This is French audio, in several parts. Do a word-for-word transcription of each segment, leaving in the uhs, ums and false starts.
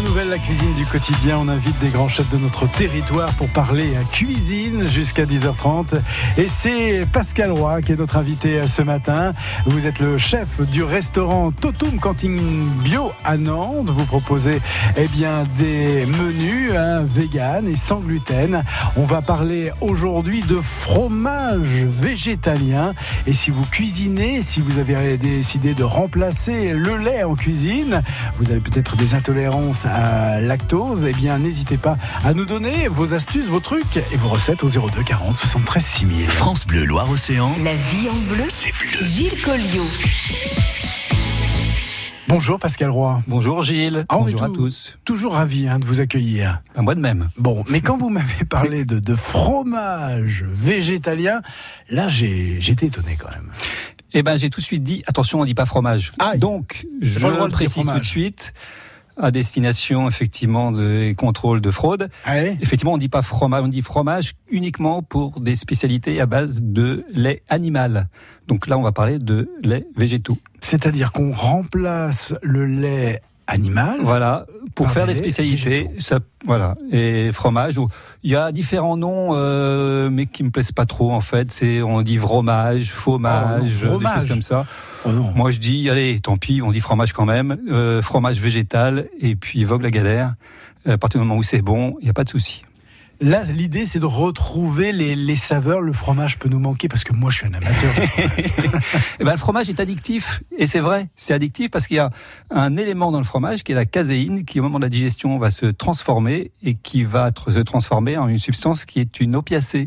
nouvelle, la cuisine du quotidien. On invite des grands chefs de notre territoire pour parler cuisine jusqu'à dix heures trente. Et c'est Pascal Roy qui est notre invité ce matin. Vous êtes le chef du restaurant Totum Cantine Bio à Nantes. Vous proposez eh bien, des menus hein, vegan et sans gluten. On va parler aujourd'hui de fromage végétalien. Et si vous cuisinez, si vous avez décidé de remplacer le lait en cuisine, vous avez peut-être des intolérances à lactose, eh bien n'hésitez pas à nous donner vos astuces, vos trucs et vos recettes au zéro deux quarante soixante-treize six mille. France Bleu Loire-Océan. La vie en bleu, c'est bleu. Gilles Colliot. Bonjour Pascal Roy. Bonjour Gilles. Ah, Bonjour tout, à tous. Toujours ravi hein, de vous accueillir. À moi de même. Bon, mais quand vous m'avez parlé de, de fromage végétalien, là j'ai, j'ai été étonné quand même. Eh ben j'ai tout de suite dit, attention on ne dit pas fromage. Ah, donc je le précise tout de suite, à destination effectivement des contrôles de fraude. Ah ouais. Effectivement, on dit pas fromage, on dit fromage uniquement pour des spécialités à base de lait animal. Donc là, on va parler de lait végétaux. C'est-à-dire qu'on remplace le lait animal. Voilà, pour par faire des des spécialités, végétaux. ça, voilà, et fromage. Il y a différents noms, euh, mais qui me plaisent pas trop en fait. C'est, on dit fromage, fromage, Oh, non, fromage. des choses comme ça. Oh non. Moi, je dis, allez, tant pis, on dit fromage quand même, euh, fromage végétal, et puis vogue la galère. À partir du moment où c'est bon, il n'y a pas de souci. Là, l'idée, c'est de retrouver les, les saveurs. Le fromage peut nous manquer parce que moi, je suis un amateur. Eh ben, le fromage est addictif, et c'est vrai, c'est addictif parce qu'il y a un élément dans le fromage qui est la caséine, qui au moment de la digestion va se transformer et qui va tr- se transformer en une substance qui est une opiacée.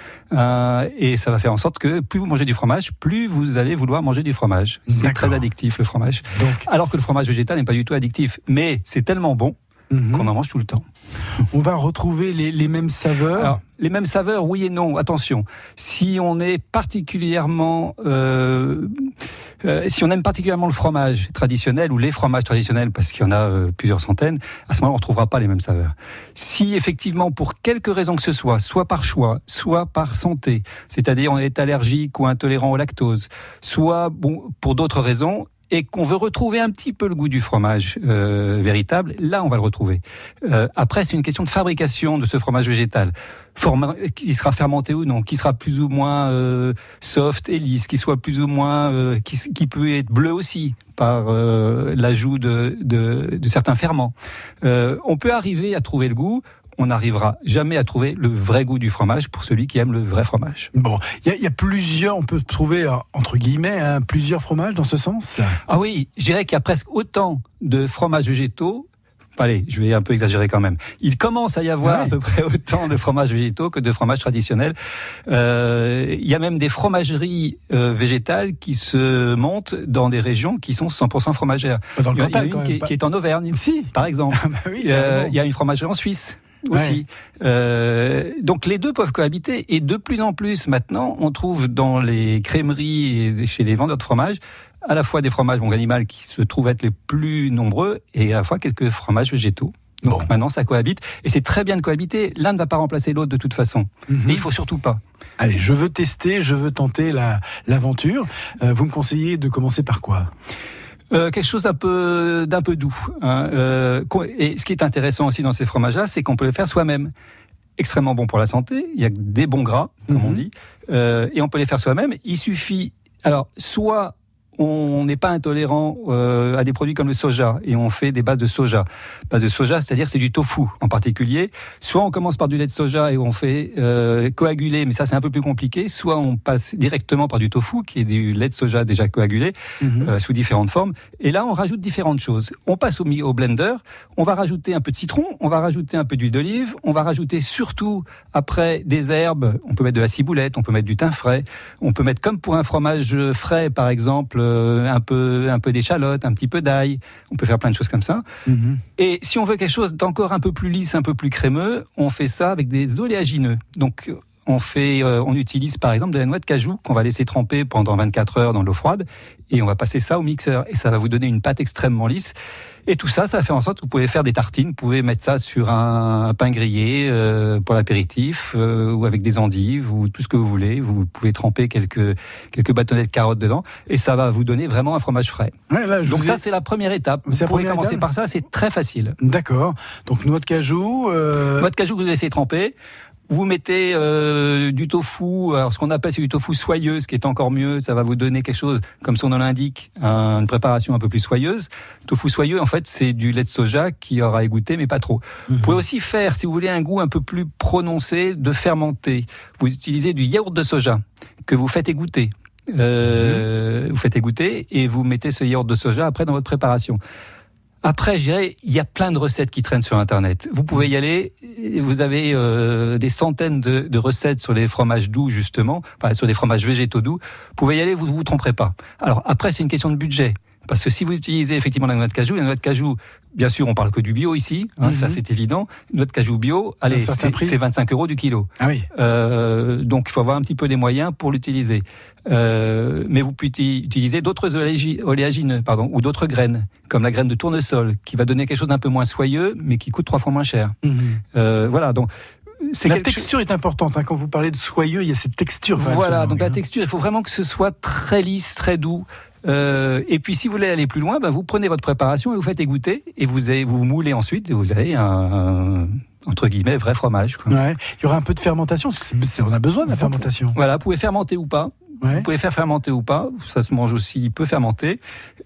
Euh, et ça va faire en sorte que plus vous mangez du fromage, plus vous allez vouloir manger du fromage. C'est D'accord. très addictif le fromage. Donc, Alors que le fromage végétal n'est pas du tout addictif, mais c'est tellement bon mm-hmm. qu'on en mange tout le temps. on va retrouver les, les mêmes saveurs. Alors, les mêmes saveurs, oui et non. Attention, si on est particulièrement, euh, euh, si on aime particulièrement le fromage traditionnel ou les fromages traditionnels, parce qu'il y en a euh, plusieurs centaines, à ce moment-là, on ne retrouvera pas les mêmes saveurs. Si effectivement, pour quelque raison que ce soit, soit par choix, soit par santé, c'est-à-dire on est allergique ou intolérant au lactose, soit bon pour d'autres raisons, et qu'on veut retrouver un petit peu le goût du fromage euh, véritable, là on va le retrouver. Euh, après, c'est une question de fabrication de ce fromage végétal. Forma- qui sera fermenté ou non, qui sera plus ou moins euh, soft et lisse, qui soit plus ou moins, euh, qui, qui peut être bleu aussi par euh, l'ajout de, de, de certains ferments. Euh, on peut arriver à trouver le goût. On n'arrivera jamais à trouver le vrai goût du fromage pour celui qui aime le vrai fromage. Bon, il y, y a plusieurs, on peut trouver, entre guillemets, hein, plusieurs fromages dans ce sens. Ah oui, je dirais qu'il y a presque autant de fromages végétaux. Allez, je vais un peu exagérer quand même. Il commence à y avoir ouais. à peu près autant de fromages végétaux que de fromages traditionnels. Euh, il y a même des fromageries euh, végétales qui se montent dans des régions qui sont cent pour cent fromagères. Dans le il y a, Cantal, il y a une quand qui, même, est, qui est en Auvergne, si. par exemple. Ah bah oui, euh, il y a une fromagerie en Suisse. Aussi. Ouais. Euh, donc les deux peuvent cohabiter et de plus en plus maintenant on trouve dans les crèmeries et chez les vendeurs de fromage à la fois des fromages bon animaux qui se trouvent être les plus nombreux et à la fois quelques fromages végétaux. Donc bon. Maintenant ça cohabite et c'est très bien de cohabiter. L'un ne va pas remplacer l'autre de toute façon. Mm-hmm. Et il faut surtout pas. Allez, je veux tester, je veux tenter la, l'aventure. Euh, vous me conseillez de commencer par quoi ? Euh, quelque chose d'un peu, d'un peu doux. Hein. Euh, et ce qui est intéressant aussi dans ces fromages-là, c'est qu'on peut les faire soi-même. Extrêmement bon pour la santé. Il y a des bons gras, comme mm-hmm. on dit, euh, et on peut les faire soi-même. Il suffit. Alors, soit on n'est pas intolérant euh, à des produits comme le soja et on fait des bases de soja. Base de soja, c'est-à-dire c'est du tofu en particulier. Soit on commence par du lait de soja et on fait euh, coaguler, mais ça c'est un peu plus compliqué. Soit on passe directement par du tofu qui est du lait de soja déjà coagulé mm-hmm. euh, sous différentes formes. Et là on rajoute différentes choses. On passe au, au blender, on va rajouter un peu de citron, on va rajouter un peu d'huile d'olive, on va rajouter surtout après des herbes. On peut mettre de la ciboulette, on peut mettre du thym frais, on peut mettre comme pour un fromage frais par exemple. Euh, un peu, un peu d'échalote, un petit peu d'ail. On peut faire plein de choses comme ça. Mm-hmm. Et si on veut quelque chose d'encore un peu plus lisse, un peu plus crémeux, on fait ça avec des oléagineux. Donc, on fait, euh, on utilise par exemple de la noix de cajou qu'on va laisser tremper pendant vingt-quatre heures dans l'eau froide, et on va passer ça au mixeur, et ça va vous donner une pâte extrêmement lisse. Et tout ça, ça fait en sorte que vous pouvez faire des tartines, vous pouvez mettre ça sur un, un pain grillé euh, pour l'apéritif, euh, ou avec des endives, ou tout ce que vous voulez. Vous pouvez tremper quelques quelques bâtonnets de carottes dedans, et ça va vous donner vraiment un fromage frais. Ouais, là, je Donc ça, ai... c'est la première étape. C'est vous pouvez commencer étape. par ça, c'est très facile. D'accord. Donc noix de cajou. Euh... Noix de cajou que vous laissez tremper. Vous mettez euh, du tofu, alors ce qu'on appelle c'est du tofu soyeux, ce qui est encore mieux, ça va vous donner quelque chose, comme son nom l'indique, un, une préparation un peu plus soyeuse. Tofu soyeux, en fait, c'est du lait de soja qui aura égoutter, mais pas trop. Mmh. Vous pouvez aussi faire, si vous voulez un goût un peu plus prononcé, de fermenter. Vous utilisez du yaourt de soja que vous faites égoutter. Euh, mmh. Vous faites égoutter et vous mettez ce yaourt de soja après dans votre préparation. Après, je dirais, il y a plein de recettes qui traînent sur Internet. Vous pouvez y aller. Vous avez euh, des centaines de, de recettes sur les fromages doux, justement, enfin, sur les fromages végétaux doux. Vous pouvez y aller, vous ne vous tromperez pas. Alors, après, c'est une question de budget. Parce que si vous utilisez effectivement la noix de cajou, la noix de cajou, bien sûr, on parle que du bio ici, hein, mm-hmm. ça c'est évident. Une noix de cajou bio, allez, c'est, c'est vingt-cinq euros du kilo. Ah oui. Euh, donc il faut avoir un petit peu des moyens pour l'utiliser. Euh, mais vous pouvez utiliser d'autres oléagineux, pardon, ou d'autres graines, comme la graine de tournesol, qui va donner quelque chose d'un peu moins soyeux, mais qui coûte trois fois moins cher. Mm-hmm. Euh, voilà, donc. C'est la texture chose... est importante. Hein. Quand vous parlez de soyeux, il y a cette texture. Voilà, donc la texture, il faut vraiment que ce soit très lisse, très doux. Euh, et puis si vous voulez aller plus loin, ben, vous prenez votre préparation et vous faites égoutter et vous, avez, vous moulez ensuite et vous avez un, un entre guillemets vrai fromage. Quoi. Ouais. Il y aura un peu de fermentation, c'est, c'est, on a besoin de la fermentation. Voilà, vous pouvez fermenter ou pas. Ouais. Vous pouvez faire fermenter ou pas, ça se mange aussi peu fermenté.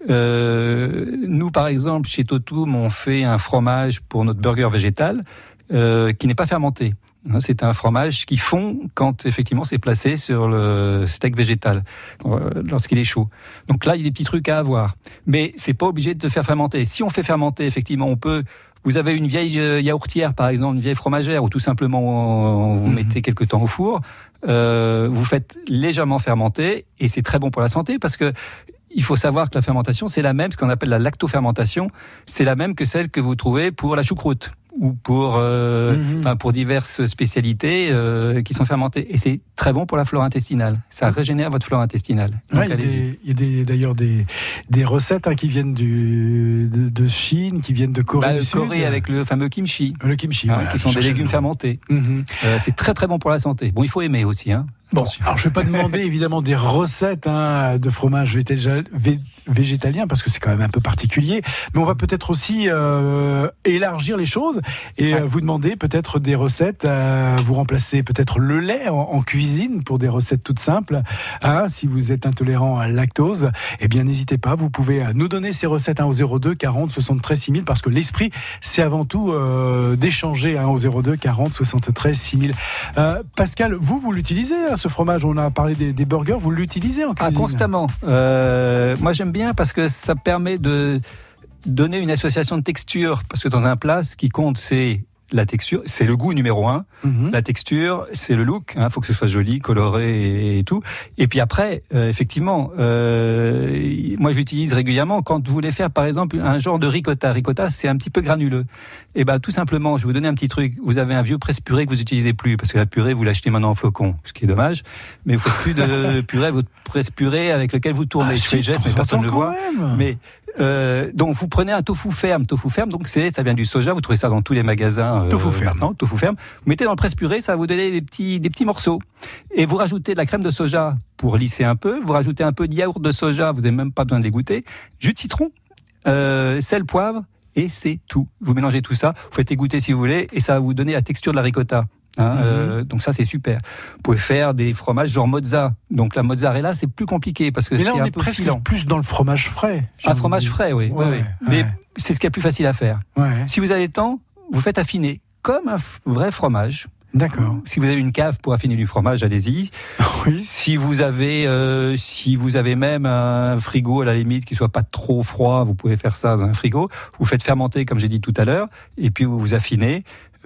Euh, nous par exemple chez Totum, on fait un fromage pour notre burger végétal euh, qui n'est pas fermenté. C'est un fromage qui fond quand effectivement c'est placé sur le steak végétal lorsqu'il est chaud. Donc là, il y a des petits trucs à avoir, mais c'est pas obligé de faire fermenter. Si on fait fermenter, effectivement, on peut. Vous avez une vieille yaourtière, par exemple, une vieille fromagère, ou tout simplement vous mmh. mettez quelque temps au four. Euh, vous faites légèrement fermenter et c'est très bon pour la santé parce que. Il faut savoir que la fermentation, c'est la même, ce qu'on appelle la lactofermentation, c'est la même que celle que vous trouvez pour la choucroute ou pour, euh, mmh. enfin, pour diverses spécialités euh, qui sont fermentées. Et c'est très bon pour la flore intestinale. Ça régénère votre flore intestinale. Donc, ouais, il y a, des, il y a des, d'ailleurs des, des recettes hein, qui viennent du, de, de Chine, qui viennent de Corée bah, du de Sud. Corée avec le fameux kimchi. Le kimchi, hein, voilà, qui sont des légumes fermentés. Mmh. Euh, c'est très très bon pour la santé. Bon, il faut aimer aussi, hein. Bon, alors je ne vais pas demander évidemment des recettes hein, de fromage végétalien parce que c'est quand même un peu particulier, mais on va peut-être aussi euh, élargir les choses et ouais. euh, vous demander peut-être des recettes, euh, vous remplacer peut-être le lait en, en cuisine pour des recettes toutes simples. Hein, si vous êtes intolérant à la lactose, eh bien n'hésitez pas, vous pouvez nous donner ces recettes hein, au zéro deux quarante soixante-treize six mille parce que l'esprit c'est avant tout euh, d'échanger hein, au zéro deux quarante soixante-treize six mille. Euh, Pascal, vous vous l'utilisez hein, ce fromage, on a parlé des, des burgers, vous l'utilisez en cuisine? Ah, constamment. Euh, moi, j'aime bien parce que ça permet de donner une association de texture. Parce que dans un plat, ce qui compte, c'est la texture, c'est le goût numéro un. Mm-hmm. La texture, c'est le look. Il hein, faut que ce soit joli, coloré et, et tout. Et puis après, euh, effectivement, euh, moi j'utilise régulièrement quand vous voulez faire, par exemple, un genre de ricotta. Ricotta, c'est un petit peu granuleux. Et ben, tout simplement, je vais vous donner un petit truc. Vous avez un vieux presse-purée que vous n'utilisez plus parce que la purée, vous l'achetez maintenant en flocons, ce qui est dommage. Mais vous faites plus de purée, votre presse-purée avec lequel vous tournez. Ah, je fais le geste, mais personne ne le voit. Même. Mais Euh, donc vous prenez un tofu ferme, tofu ferme, donc c'est, ça vient du soja, vous trouvez ça dans tous les magasins. Euh, tofu ferme. Maintenant, tofu ferme. Vous mettez dans le presse-purée, ça va vous donner des petits, des petits morceaux. Et vous rajoutez de la crème de soja pour lisser un peu. Vous rajoutez un peu de yaourt de soja, vous n'avez même pas besoin de l'égoutter. Jus de citron, euh, sel, poivre, et c'est tout. Vous mélangez tout ça, vous faites égoutter si vous voulez, et ça va vous donner la texture de la ricotta. Hein, mmh. euh, donc ça c'est super. Vous pouvez faire des fromages genre mozza. Donc la mozzarella c'est plus compliqué parce que mais là, c'est on un est peu presque filant. Plus dans le fromage frais. Un fromage frais, oui. Ouais, oui, oui. Ouais. Mais c'est ce qui est le plus facile à faire. Ouais. Si vous avez le temps, vous faites affiner comme un f- vrai fromage. D'accord. Si vous avez une cave pour affiner du fromage, allez-y. Oui. Si vous avez, euh, si vous avez même un frigo à la limite qui soit pas trop froid, vous pouvez faire ça dans un frigo. Vous faites fermenter comme j'ai dit tout à l'heure, et puis vous vous affinez.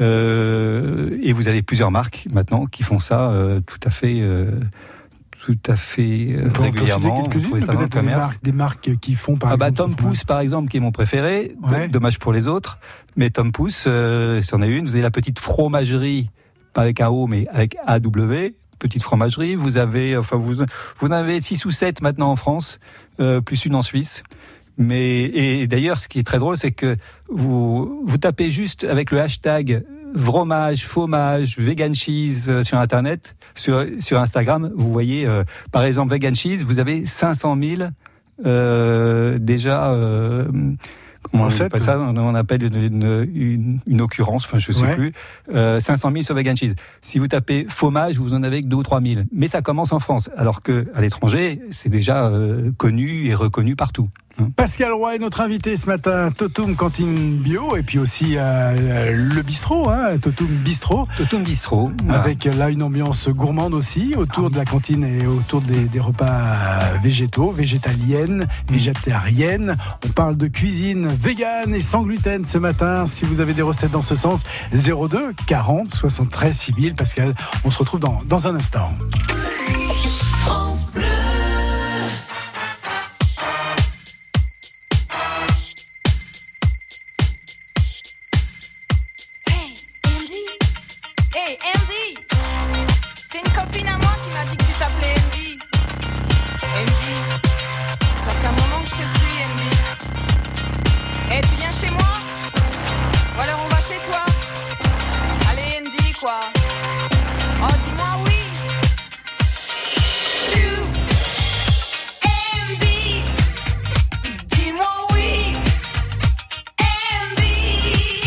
Euh, et vous avez plusieurs marques maintenant qui font ça euh, tout à fait, euh, tout à fait euh, régulièrement. Vous pouvez ça peut-être des marques, des marques qui font par ah exemple. Bah, Tom Pouce par exemple qui est mon préféré. Ouais. Dommage pour les autres, mais Tom Pouce, euh, c'en est une. Vous avez la petite fromagerie pas avec un O, mais avec A W. Petite fromagerie. Vous avez, enfin, vous, vous en avez six ou sept maintenant en France, euh, plus une en Suisse. Mais, et d'ailleurs, ce qui est très drôle, c'est que vous, vous tapez juste avec le hashtag fromage, fromage, vegan cheese euh, sur Internet, sur, sur Instagram. Vous voyez, euh, par exemple, vegan cheese, vous avez cinq cent mille, euh, déjà, euh, comment on appelle ça? On appelle une, une, une, une occurrence, enfin je sais ouais. plus, euh, cinq cent mille sur vegan cheese. Si vous tapez fromage, vous en avez que deux ou trois mille. Mais ça commence en France, alors que à l'étranger, c'est déjà euh, connu et reconnu partout. Pascal Roy est notre invité ce matin, Totum Cantine Bio, et puis aussi euh, le bistrot, hein, Totum Bistrot. Totum Bistrot. Avec là une ambiance gourmande aussi, autour ah, de la cantine et autour des, des repas végétaux, végétaliennes, végétariennes. On parle de cuisine végane et sans gluten ce matin. Si vous avez des recettes dans ce sens, zéro deux quarante soixante-treize six mille. Pascal, on se retrouve dans, dans un instant. France Bleu.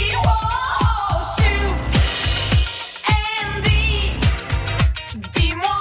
Dis-moi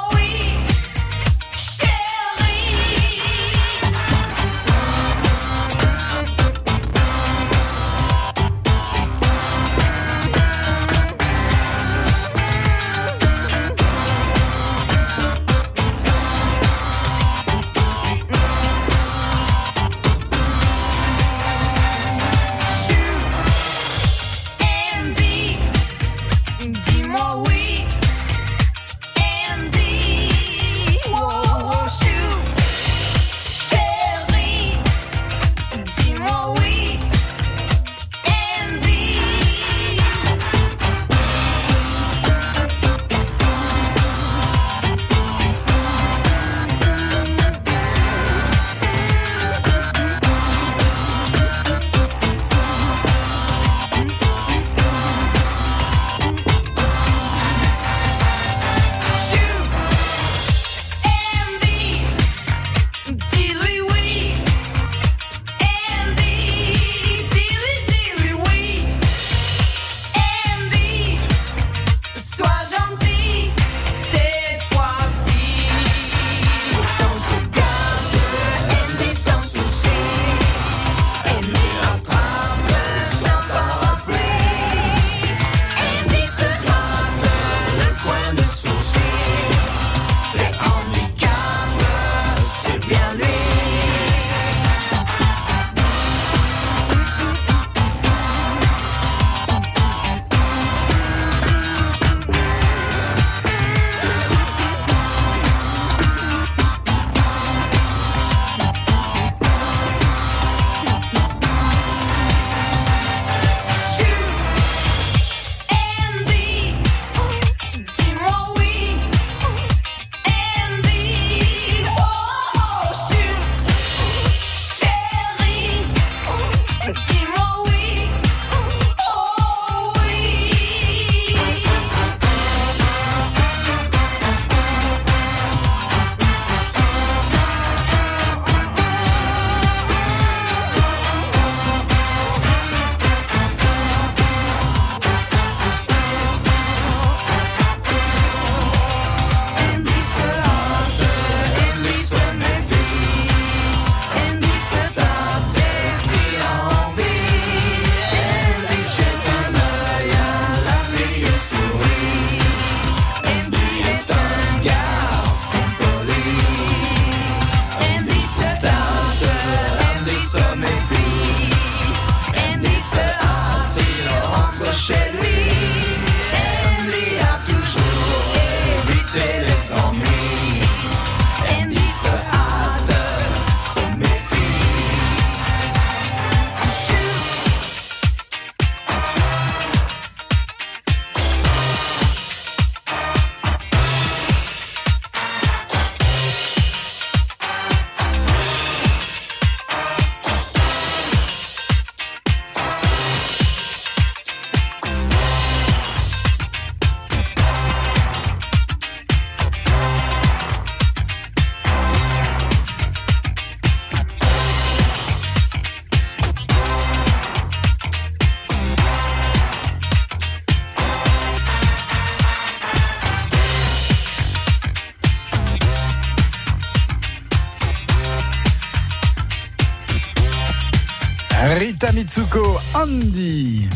Kenta Mitsuko, Andy.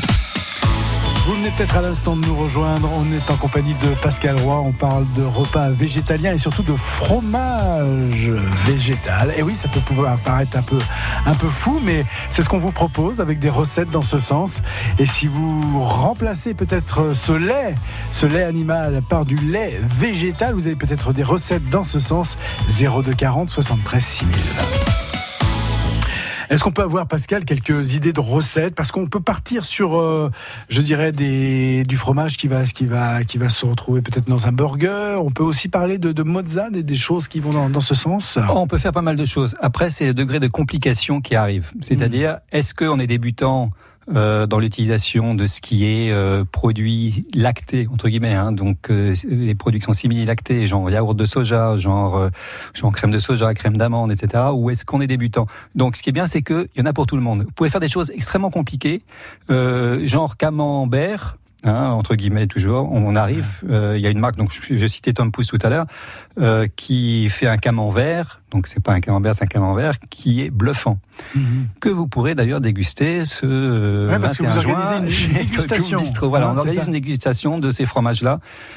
Vous venez peut-être à l'instant de nous rejoindre, on est en compagnie de Pascal Roy, on parle de repas végétaliens et surtout de fromage végétal. Et oui, ça peut pouvoir paraître un peu, un peu fou, mais c'est ce qu'on vous propose avec des recettes dans ce sens. Et si vous remplacez peut-être ce lait, ce lait animal par du lait végétal, vous avez peut-être des recettes dans ce sens. zéro deux quarante soixante-treize six mille. Est-ce qu'on peut avoir, Pascal, quelques idées de recettes? Parce qu'on peut partir sur, euh, je dirais, des, du fromage qui va, qui, va, qui va se retrouver peut-être dans un burger. On peut aussi parler de, de mozza, des, des choses qui vont dans, dans ce sens. On peut faire pas mal de choses. Après, c'est le degré de complication qui arrive. C'est-à-dire, mmh. est-ce qu'on est débutant Euh, dans l'utilisation de ce qui est euh, produits lactés entre guillemets, hein, donc euh, les produits qui sont simili-lactés, genre yaourt de soja, genre euh, genre crème de soja, crème d'amande, et cetera. Ou est-ce qu'on est débutant? Donc, ce qui est bien, c'est que il y en a pour tout le monde. Vous pouvez faire des choses extrêmement compliquées, euh, genre camembert. Hein, entre guillemets toujours, on arrive, euh, il y a une marque, donc je, je citais Tom Pouce tout à l'heure, euh, qui fait un camembert, donc c'est pas un camembert, c'est un camembert qui est bluffant, mm-hmm. que vous pourrez d'ailleurs déguster ce euh, ouais, parce vingt et un que vous organisez juin, une, une dégustation. Bistro. Voilà, ah, on organise une dégustation de ces fromages-là.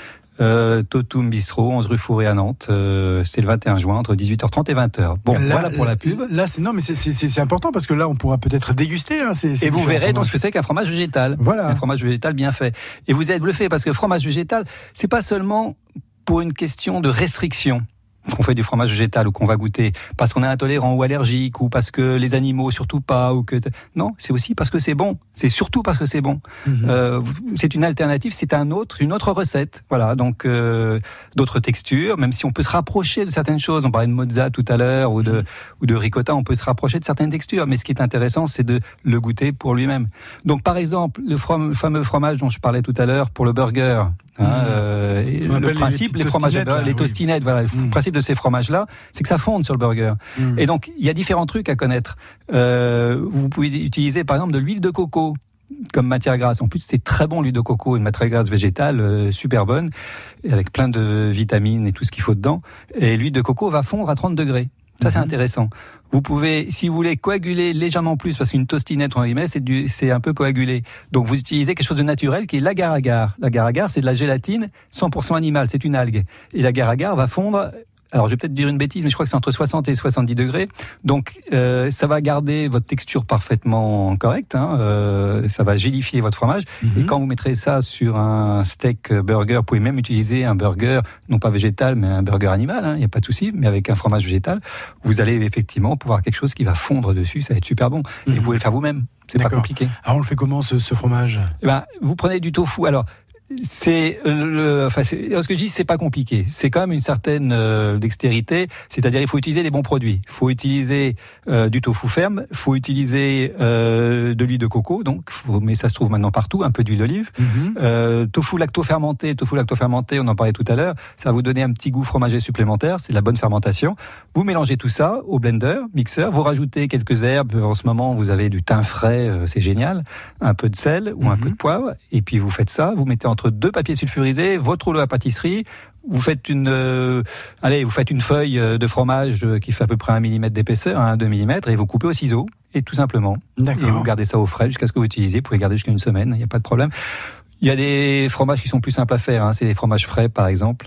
Euh, Totum Bistro, onze rue Fourré à Nantes. Euh, c'est le vingt et un juin entre dix-huit heures trente et vingt heures. Bon, là, voilà pour la pub. Là, c'est non, mais c'est, c'est, c'est important parce que là, on pourra peut-être déguster. Hein, c'est, c'est et vous verrez donc ce que c'est qu'un fromage végétal. Voilà. Un fromage végétal bien fait. Et vous êtes bluffé parce que fromage végétal, c'est pas seulement pour une question de restriction qu'on fait du fromage végétal ou qu'on va goûter parce qu'on est intolérant ou allergique ou parce que les animaux surtout pas ou que non, c'est aussi parce que c'est bon. C'est surtout parce que c'est bon. Mm-hmm. Euh, c'est une alternative, c'est un autre, une autre recette. Voilà, donc euh, d'autres textures. Même si on peut se rapprocher de certaines choses, on parlait de mozza tout à l'heure ou de mm-hmm. ou de ricotta, on peut se rapprocher de certaines textures. Mais ce qui est intéressant, c'est de le goûter pour lui-même. Donc par exemple, le, from- le fameux fromage dont je parlais tout à l'heure pour le burger. Hein, mmh. euh, le principe, les, les fromages, là, les tostinettes, oui. Voilà, le mmh. principe de ces fromages-là, c'est que ça fonde sur le burger. Mmh. Et donc, il y a différents trucs à connaître. Euh, vous pouvez utiliser, par exemple, de l'huile de coco comme matière grasse. En plus, c'est très bon, l'huile de coco, une matière grasse végétale euh, super bonne, avec plein de vitamines et tout ce qu'il faut dedans. Et l'huile de coco va fondre à trente degrés. Ça, mmh. c'est intéressant. Vous pouvez, si vous voulez coaguler légèrement plus, parce qu'une tostinette, entre guillemets, c'est, du, c'est un peu coagulé. Donc, vous utilisez quelque chose de naturel qui est l'agar-agar. L'agar-agar, c'est de la gélatine cent pour cent animale, c'est une algue. Et l'agar-agar va fondre... Alors, je vais peut-être dire une bêtise, mais je crois que c'est entre soixante et soixante-dix degrés. Donc, euh, ça va garder votre texture parfaitement correcte. Hein, euh, ça va gélifier votre fromage. Mm-hmm. Et quand vous mettrez ça sur un steak burger, vous pouvez même utiliser un burger, non pas végétal, mais un burger animal. Il n'y a pas de souci, mais avec un fromage végétal, vous allez effectivement pouvoir quelque chose qui va fondre dessus. Ça va être super bon. Mm-hmm. Et vous pouvez le faire vous-même. C'est D'accord. pas compliqué. Alors, on le fait comment, ce, ce fromage ? Eh ben, vous prenez du tofu. Alors, c'est le, enfin, c'est, ce que je dis, c'est pas compliqué. C'est quand même une certaine euh, dextérité. C'est-à-dire, il faut utiliser des bons produits. Il faut utiliser euh, du tofu ferme. Il faut utiliser euh, de l'huile de coco. Donc, faut, mais ça se trouve maintenant partout. Un peu d'huile d'olive. Mm-hmm. Euh, tofu lacto-fermenté. Tofu lacto-fermenté, on en parlait tout à l'heure. Ça va vous donner un petit goût fromager supplémentaire. C'est de la bonne fermentation. Vous mélangez tout ça au blender, mixeur. Vous rajoutez quelques herbes. En ce moment, vous avez du thym frais. Euh, c'est génial. Un peu de sel ou mm-hmm. un peu de poivre. Et puis, vous faites ça. Vous mettez entre deux papiers sulfurisés, votre rouleau à pâtisserie, vous faites une, euh, allez, vous faites une feuille de fromage qui fait à peu près un millimètre d'épaisseur, un, deux millimètres, et vous coupez au ciseau, et tout simplement. D'accord. Et vous gardez ça au frais jusqu'à ce que vous utilisez. Vous pouvez garder jusqu'à une semaine, il n'y a pas de problème. Il y a des fromages qui sont plus simples à faire, hein, c'est les fromages frais, par exemple.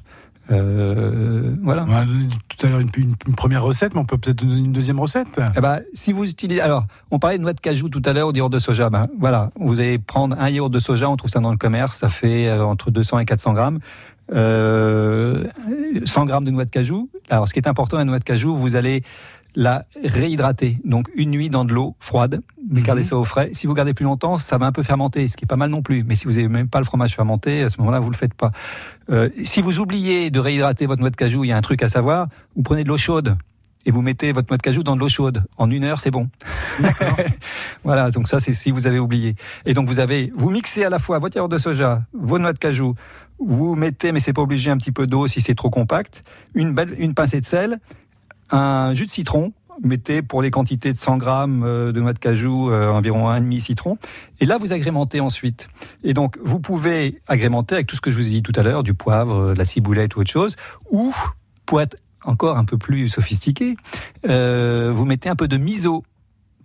Euh, voilà. On a donné tout à l'heure une, une, une première recette, mais on peut peut-être donner une deuxième recette. Eh ben, si vous utilisez, alors, on parlait de noix de cajou tout à l'heure ou de yaourt de soja. Ben, voilà, vous allez prendre un yaourt de soja, on trouve ça dans le commerce, ça fait euh, entre deux cents et quatre cents grammes. Euh, cent grammes de noix de cajou. Alors, ce qui est important, la noix de cajou, vous allez la réhydrater. Donc, une nuit dans de l'eau froide. Mais gardez ça au frais. Si vous gardez plus longtemps, ça va un peu fermenter, ce qui est pas mal non plus. Mais si vous n'avez même pas le fromage fermenté, à ce moment-là, vous le faites pas. Euh, si vous oubliez de réhydrater votre noix de cajou, il y a un truc à savoir. Vous prenez de l'eau chaude et vous mettez votre noix de cajou dans de l'eau chaude. En une heure, c'est bon. D'accord. Voilà. Donc ça, c'est si vous avez oublié. Et donc vous avez, vous mixez à la fois votre yaourt de soja, vos noix de cajou. Vous mettez, mais c'est pas obligé, un petit peu d'eau si c'est trop compact. Une belle, une pincée de sel, un jus de citron. Mettez pour les quantités de cent grammes de noix de cajou euh, environ un demi citron. Et là, vous agrémentez ensuite. Et donc, vous pouvez agrémenter avec tout ce que je vous ai dit tout à l'heure, du poivre, de la ciboulette ou autre chose. Ou, pour être encore un peu plus sophistiqué, euh, vous mettez un peu de miso.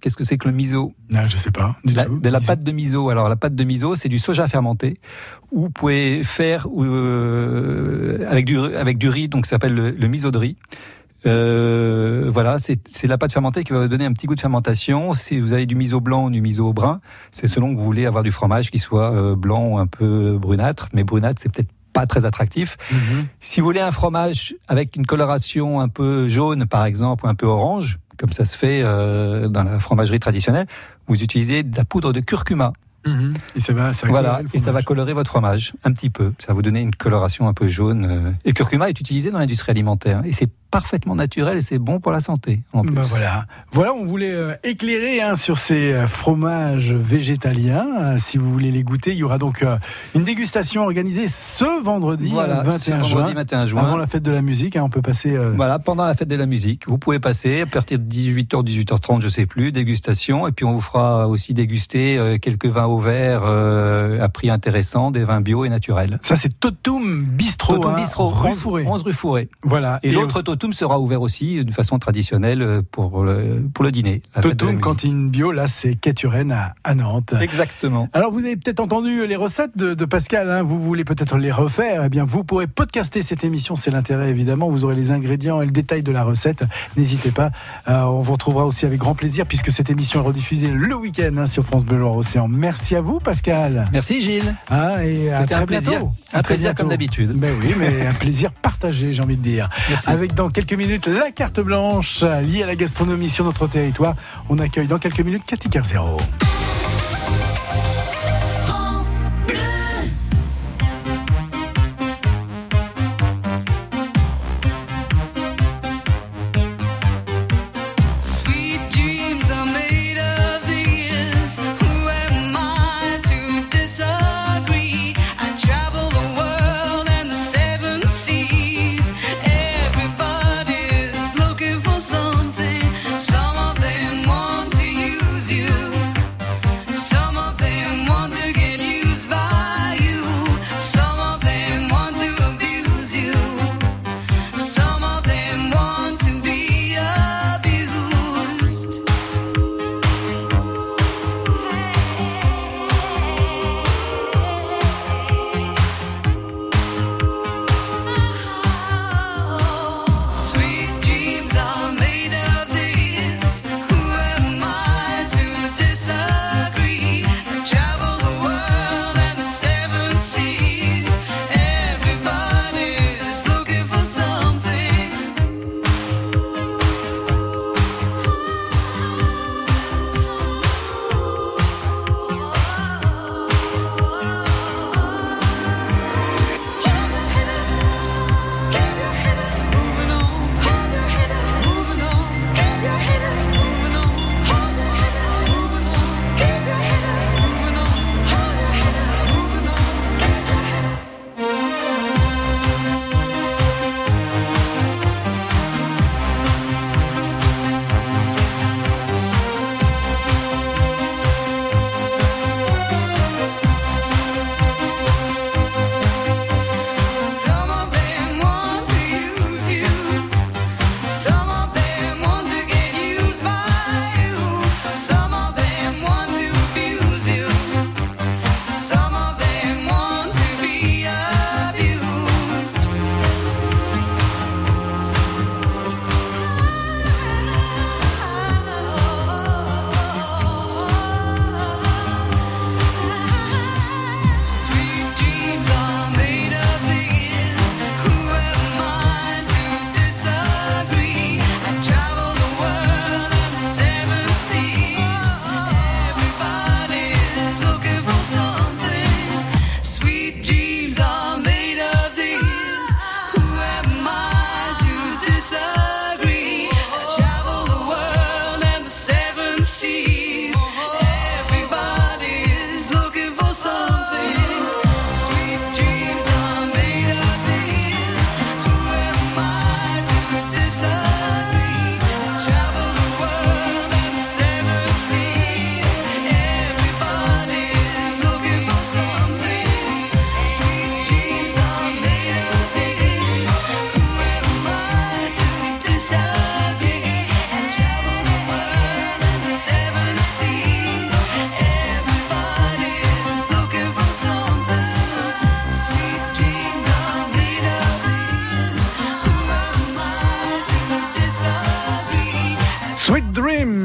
qu'est-ce que c'est que le miso? Ah, je sais pas. Du la, tout. De la miso. pâte de miso. Alors la pâte de miso, c'est du soja fermenté. Ou vous pouvez faire euh, avec du avec du riz, donc ça s'appelle le, le miso de riz. Euh, voilà, c'est, c'est la pâte fermentée qui va vous donner un petit goût de fermentation. Si vous avez du miso blanc ou du miso brun, c'est selon que vous voulez avoir du fromage qui soit euh, blanc ou un peu brunâtre. Mais brunâtre, c'est peut-être pas très attractif. Mm-hmm. Si vous voulez un fromage avec une coloration un peu jaune, par exemple, ou un peu orange, comme ça se fait euh, dans la fromagerie traditionnelle, vous utilisez de la poudre de curcuma. Mmh. Et ça va, ça va voilà, et ça va colorer votre fromage un petit peu. Ça va vous donner une coloration un peu jaune. Et le curcuma est utilisé dans l'industrie alimentaire. Et c'est parfaitement naturel et c'est bon pour la santé. En plus. Ben voilà, voilà, on voulait euh, éclairer hein, sur ces euh, fromages végétaliens. Euh, si vous voulez les goûter, il y aura donc euh, une dégustation organisée ce vendredi, voilà, vingt et un ce vendredi vingt et un juin, avant la fête de la musique. Hein, on peut passer. Euh... Voilà, pendant la fête de la musique, vous pouvez passer à partir de dix-huit heures, dix-huit heures trente, je sais plus, dégustation. Et puis on vous fera aussi déguster euh, quelques vins au verre euh, à prix intéressant, des vins bio et naturels. Ça, c'est Totum Bistro, Totum hein, Bistro, rue Fourré. onze rue Fourré. Voilà. Et, et l'autre au... Totum sera ouvert aussi de façon traditionnelle pour le, pour le dîner. Totum Cantine Bio, là, c'est Quai Turenne à, à Nantes. Exactement. Alors, vous avez peut-être entendu les recettes de, de Pascal, hein, vous voulez peut-être les refaire. Eh bien, vous pourrez podcaster cette émission, c'est l'intérêt, évidemment. Vous aurez les ingrédients et le détail de la recette. N'hésitez pas. Euh, on vous retrouvera aussi avec grand plaisir, puisque cette émission est rediffusée le week-end hein, sur France Bleu Loire-Océan. Merci à vous, Pascal. Merci, Gilles. Ah, et à très un plaisir. bientôt. Un à plaisir bientôt. Comme d'habitude. Ben oui, mais un plaisir partagé, j'ai envie de dire. Merci. Avec dans quelques minutes la carte blanche liée à la gastronomie sur notre territoire. On accueille dans quelques minutes Cathy Carzero.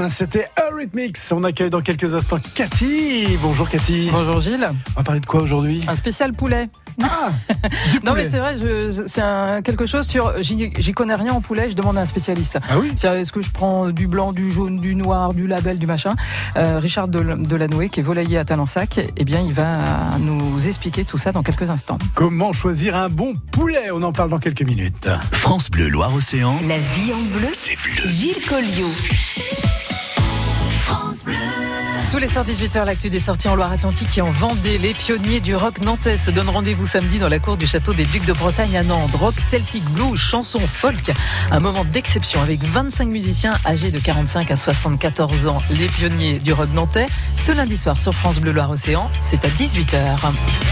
Hein, c'était Eurythmics. On accueille dans quelques instants Cathy. Bonjour Cathy. Bonjour Gilles. On va parler de quoi aujourd'hui ? Un spécial poulet. Ah, du poulet. Non mais c'est vrai, je, c'est un, quelque chose sur. J'y, j'y connais rien en poulet. Je demande à un spécialiste. Ah oui. C'est, est-ce que je prends du blanc, du jaune, du noir, du label, du machin ? euh, Richard Delanoë, qui est volailler à Talensac, eh bien, il va nous expliquer tout ça dans quelques instants. Comment choisir un bon poulet ? On en parle dans quelques minutes. France Bleu Loire-Océan. La vie en bleu, C'est bleu. Gilles Colliot. France Bleu. Tous les soirs dix-huit heures, l'actu des sorties en Loire-Atlantique et en Vendée. Les pionniers du rock nantais se donnent rendez-vous samedi dans la cour du château des Ducs de Bretagne à Nantes. Rock, celtic, blues, chansons, folk. Un moment d'exception avec vingt-cinq musiciens âgés de quarante-cinq à soixante-quatorze ans. Les pionniers du rock nantais, ce lundi soir sur France Bleu Loire-Océan, c'est à dix-huit heures.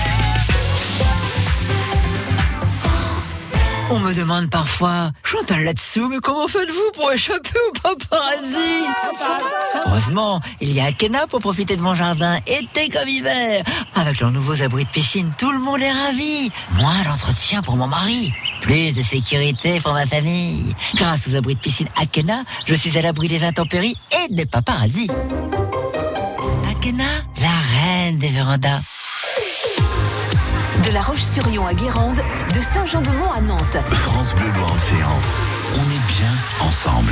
On me demande parfois, Chantal là-dessous, mais comment faites-vous pour échapper au paparazzi ? Heureusement, il y a Akena pour profiter de mon jardin, été comme hiver. Avec leurs nouveaux abris de piscine, tout le monde est ravi. Moins d'entretien pour mon mari. Plus de sécurité pour ma famille. Grâce aux abris de piscine Akena, je suis à l'abri des intempéries et des paparazzis. Akena, la reine des vérandas. De La Roche-sur-Yon à Guérande, de Saint-Jean-de-Mont à Nantes. France Bleu Loire-Océan. On est bien ensemble.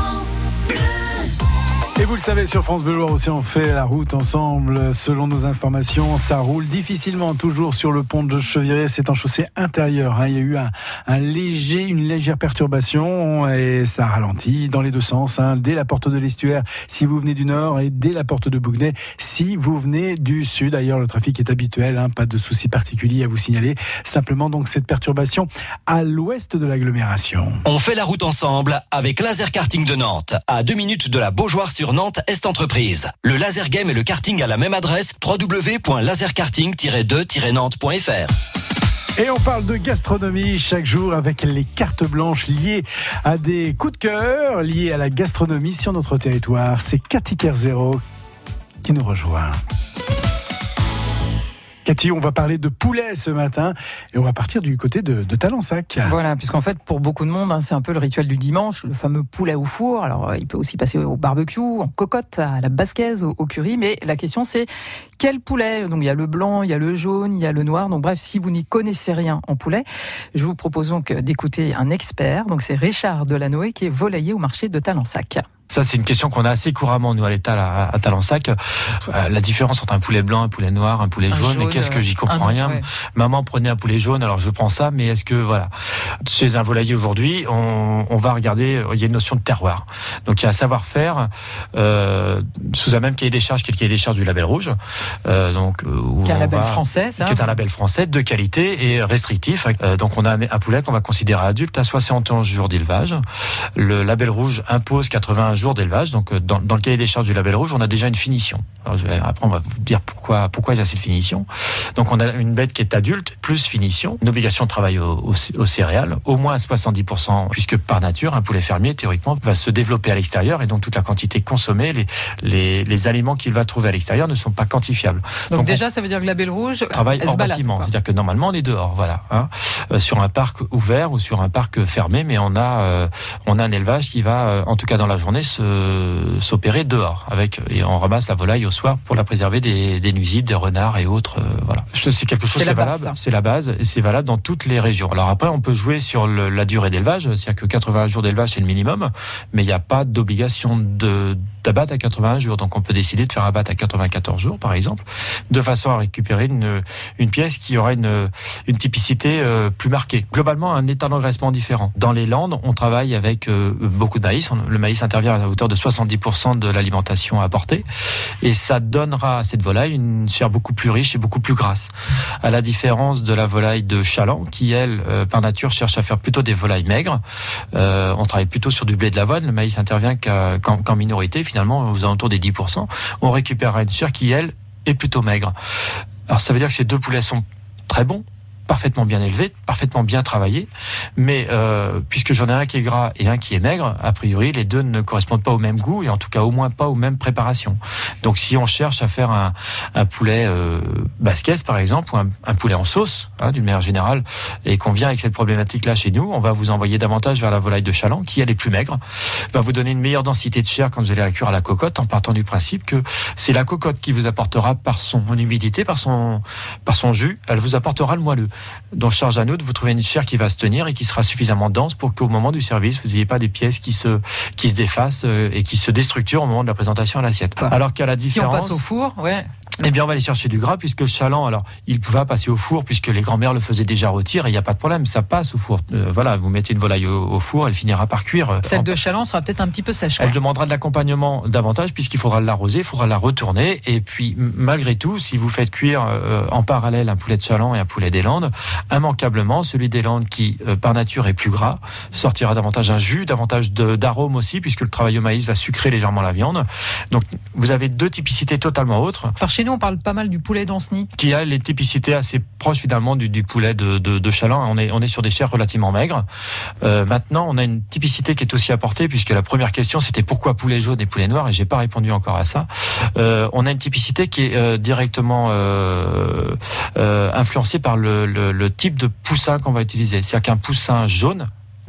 Et vous le savez, sur France Bleu Loire-Océan, on fait la route ensemble. Selon nos informations, ça roule difficilement toujours sur le pont de Cheviré. C'est en chaussée intérieure. Hein. Il y a eu un, un léger, une légère perturbation et ça ralentit dans les deux sens. Hein. Dès la porte de l'Estuaire, si vous venez du nord, et dès la porte de Bougnay, si vous venez du sud. D'ailleurs, le trafic est habituel. Hein. Pas de soucis particuliers à vous signaler. Simplement, donc, cette perturbation à l'ouest de l'agglomération. On fait la route ensemble avec Laser Karting de Nantes, à deux minutes de la Beaujoire sur Nantes Est Entreprise. Le laser game et le karting à la même adresse, w w w point laser karting tiret deux tiret nantes point f r. Et on parle de gastronomie chaque jour avec les cartes blanches liées à des coups de cœur, liés à la gastronomie sur notre territoire. C'est Cathy Kerzero qui nous rejoint. Cathy, on va parler de poulet ce matin et on va partir du côté de, de Talensac. Voilà, puisqu'en fait, pour beaucoup de monde, hein, c'est un peu le rituel du dimanche, le fameux poulet au four. Alors, euh, il peut aussi passer au barbecue, en cocotte, à la basquaise, au, au curry. Mais la question, c'est quel poulet ? Donc, il y a le blanc, il y a le jaune, il y a le noir. Donc, bref, si vous n'y connaissez rien en poulet, je vous propose donc d'écouter un expert. Donc, c'est Richard Delanoë qui est volailler au marché de Talensac. Ça, c'est une question qu'on a assez couramment, nous, à l'étal, à, à Talensac. Euh, la différence entre un poulet blanc, un poulet noir, un poulet un jaune, jaune, et qu'est-ce que j'y comprends un, rien. Ouais. Maman, prenez un poulet jaune, alors je prends ça, mais est-ce que, voilà. Chez un volailler aujourd'hui, on, on va regarder, il y a une notion de terroir. Donc, il y a un savoir-faire, euh, sous un même cahier des charges, qui est le cahier des charges du label rouge. Euh, donc, qui est un label va, français, ça. Qui est un label français de qualité et restrictif. Euh, donc, on a un, un poulet qu'on va considérer adulte à soixante et onze jours d'élevage. Le label rouge impose quatre-vingts jours d'élevage, donc, Dans, dans le cahier des charges du label rouge, on a déjà une finition. Alors je vais, après, on va vous dire pourquoi, pourquoi il y a cette finition. Donc, on a une bête qui est adulte, plus finition, une obligation de travail au, au, aux céréales, au moins à soixante-dix pour cent, puisque par nature, un poulet fermier, théoriquement, va se développer à l'extérieur, et donc toute la quantité consommée, les, les, les aliments qu'il va trouver à l'extérieur ne sont pas quantifiables. Donc, donc déjà, ça veut dire que le label rouge travaille hors bâtiment. C'est-à-dire que normalement, on est dehors, voilà, hein, euh, sur un parc ouvert ou sur un parc fermé, mais on a, euh, on a un élevage qui va, euh, en tout cas dans la journée, se, s'opérer dehors, avec, et on ramasse la volaille au soir pour la préserver des, des nuisibles, des renards et autres. Euh, voilà. C'est quelque chose c'est qui est base, valable. C'est la base et c'est valable dans toutes les régions. Alors après, on peut jouer sur le, la durée d'élevage, c'est-à-dire que quatre-vingts jours d'élevage c'est le minimum, mais il n'y a pas d'obligation de d'abattre à quatre-vingts jours. Donc on peut décider de faire abattre à quatre-vingt-quatorze jours, par exemple, de façon à récupérer une une pièce qui aura une une typicité euh, plus marquée. Globalement, un état d'engraissement différent. Dans les Landes, on travaille avec euh, beaucoup de maïs. Le maïs intervient à hauteur de soixante-dix pour cent de l'alimentation apportée, et ça donnera à cette volaille une chair beaucoup plus riche et beaucoup plus grasse. À la différence de la volaille de Chaland, qui elle, euh, par nature, cherche à faire plutôt des volailles maigres. Euh, on travaille plutôt sur du blé de l'avoine. Le maïs intervient qu'à, qu'en, qu'en minorité, finalement, aux alentours des dix pour cent. On récupérera une chair qui, elle, est plutôt maigre. Alors ça veut dire que ces deux poulets sont très bons, parfaitement bien élevé, parfaitement bien travaillé, mais euh, puisque j'en ai un qui est gras et un qui est maigre, a priori les deux ne correspondent pas au même goût et en tout cas au moins pas aux mêmes préparations. Donc si on cherche à faire un, un poulet euh, basquez par exemple ou un, un poulet en sauce, hein, d'une manière générale, et qu'on vient avec cette problématique-là chez nous, on va vous envoyer davantage vers la volaille de chaland qui elle est plus maigre, va vous donner une meilleure densité de chair quand vous allez la cuire à la cocotte, en partant du principe que c'est la cocotte qui vous apportera par son humidité, par son par son jus, elle vous apportera le moelleux. Donc charge à nous de vous trouver une chair qui va se tenir et qui sera suffisamment dense pour qu'au moment du service, vous n'ayez pas des pièces qui se qui se défacent et qui se déstructurent au moment de la présentation à l'assiette. Quoi. Alors qu'à la différence, si on passe au four, ouais. Eh bien, on va aller chercher du gras, puisque le chaland, alors, il va passer au four, puisque les grands-mères le faisaient déjà rôtir, et il n'y a pas de problème, ça passe au four. Euh, voilà, vous mettez une volaille au, au four, elle finira par cuire. Celle en... de chaland sera peut-être un petit peu sèche. Quoi. Elle demandera de l'accompagnement davantage, puisqu'il faudra l'arroser, il faudra la retourner, et puis, malgré tout, si vous faites cuire euh, en parallèle un poulet de chaland et un poulet des Landes, immanquablement, celui des Landes, qui, euh, par nature, est plus gras, sortira davantage un jus, davantage de, d'arôme aussi, puisque le travail au maïs va sucrer légèrement la viande. Donc, vous avez deux typicités totalement autres. Par chez nous, on parle pas mal du poulet d'Anceny, qui a les typicités assez proches finalement du, du poulet de, de, de chaland. On est, on est sur des chairs relativement maigres. Euh, maintenant, on a une typicité qui est aussi apportée, puisque la première question c'était pourquoi poulet jaune et poulet noir, et j'ai pas répondu encore à ça. Euh, on a une typicité qui est euh, directement euh, euh, influencée par le, le, le type de poussin qu'on va utiliser. C'est-à-dire qu'un poussin jaune,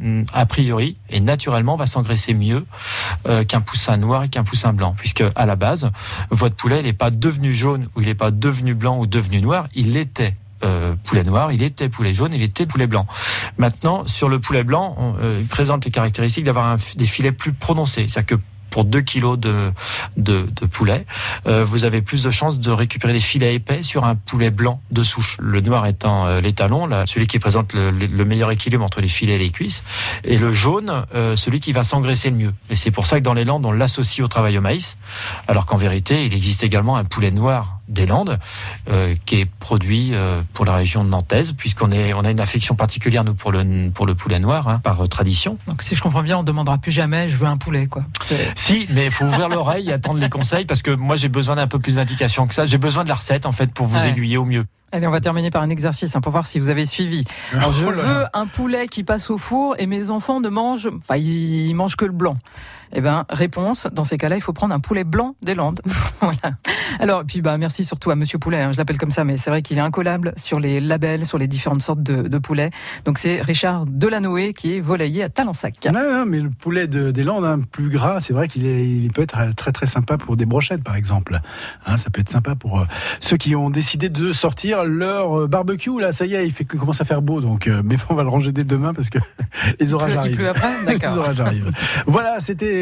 a priori et naturellement va s'engraisser mieux euh, qu'un poussin noir et qu'un poussin blanc, puisque à la base votre poulet il n'est pas devenu jaune ou il n'est pas devenu blanc ou devenu noir, il était euh, poulet noir, il était poulet jaune, il était poulet blanc. Maintenant sur le poulet blanc on, euh, il présente les caractéristiques d'avoir un, des filets plus prononcés, c'est-à-dire que pour deux kilos de, de, de poulet, euh, vous avez plus de chances de récupérer des filets épais sur un poulet blanc de souche. Le noir étant euh, l'étalon, là, celui qui présente le, le meilleur équilibre entre les filets et les cuisses, et le jaune, euh, celui qui va s'engraisser le mieux. Et c'est pour ça que dans les Landes, on l'associe au travail au maïs, alors qu'en vérité, il existe également un poulet noir des Landes, euh, qui est produit euh, pour la région nantaise, puisqu'on est, on a une affection particulière nous pour le pour le poulet noir, hein, par euh, tradition. Donc si je comprends bien, on ne demandera plus jamais, je veux un poulet, quoi. Si, mais il faut ouvrir l'oreille et attendre les conseils, parce que moi j'ai besoin d'un peu plus d'indications que ça. J'ai besoin de la recette en fait pour vous ouais. aiguiller au mieux. Allez, on va terminer par un exercice hein, pour voir si vous avez suivi. Alors, je veux un poulet qui passe au four et mes enfants ne mangent, enfin ils mangent que le blanc. Eh ben, réponse, dans ces cas-là, il faut prendre un poulet blanc des Landes. Voilà. Alors, puis bah merci surtout à Monsieur Poulet, hein, je l'appelle comme ça, mais c'est vrai qu'il est incollable sur les labels, sur les différentes sortes de, de poulets. Donc c'est Richard Delanoë qui est volailler à Talensac. Non, non, mais le poulet de, des Landes, hein, plus gras, c'est vrai qu'il est, il peut être très très sympa pour des brochettes, par exemple. Hein, ça peut être sympa pour euh, ceux qui ont décidé de sortir leur euh, barbecue. Là, ça y est, il fait, commence à faire beau, donc euh, mais on va le ranger dès demain parce que les orages il pleut, arrivent. Il pleut après, d'accord. Les orages arrivent. Voilà, c'était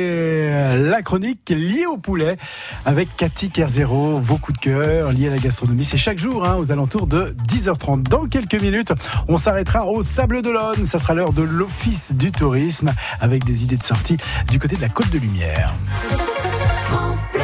la chronique liée au poulet avec Cathy Kerzero, vos coups de cœur liés à la gastronomie. C'est chaque jour hein, aux alentours de dix heures trente. Dans quelques minutes, on s'arrêtera au Sable d'Olonne. Ça sera l'heure de l'Office du tourisme avec des idées de sortie du côté de la Côte de Lumière. France Bleu.